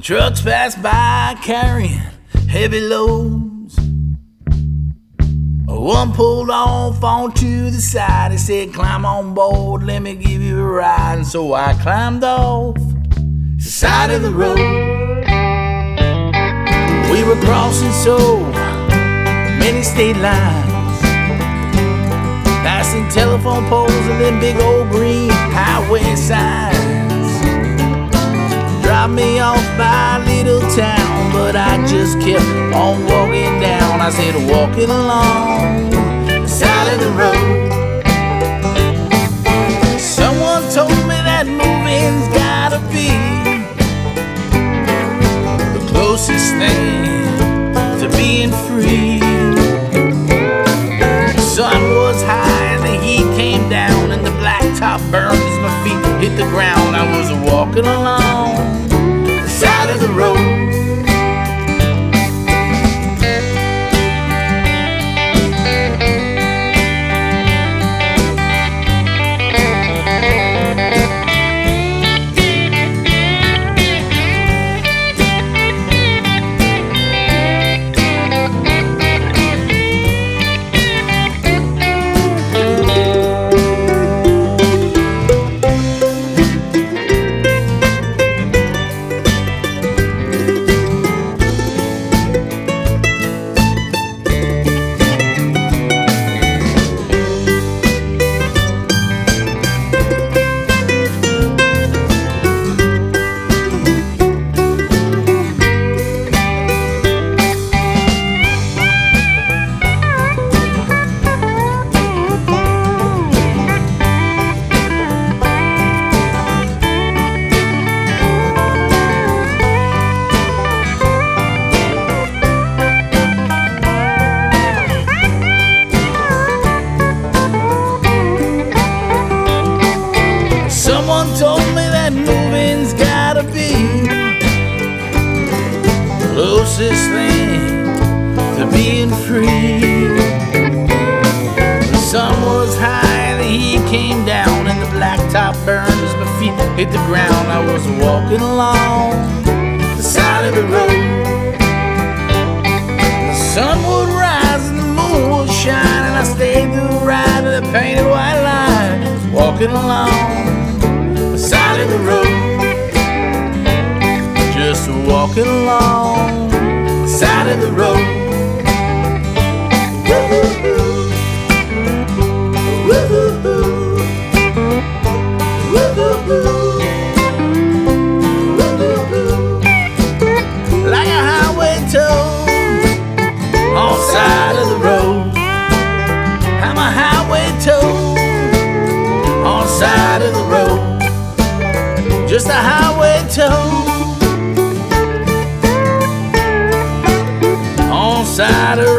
Trucks pass by carrying heavy loads. One pulled off onto the side. He said, "Climb on board, let me give you a ride." And so I climbed off the side of the road. We were crossing so many state lines, passing telephone poles and then big old green highway signs. Dropped me off by a little town, but I just kept on walking down. I said, walking along the side of the road. Someone told me that moving's gotta be the closest thing to being free. The sun was high and the heat came down, and the blacktop burned as my feet hit the ground. I was walking along the side of the road. Someone told me that moving's gotta be the closest thing to being free. The sun was high and the heat came down, and the blacktop burned as my feet hit the ground. I was walking along the side of the road. The sun would rise and the moon would shine, and I stayed through the ride of the painted white line. Walking along side of the road, just walking along the side of the road. Like a highway toll on the side of the road. I'm a highway toll on the side of the road. Just a highway toll on the side of the road.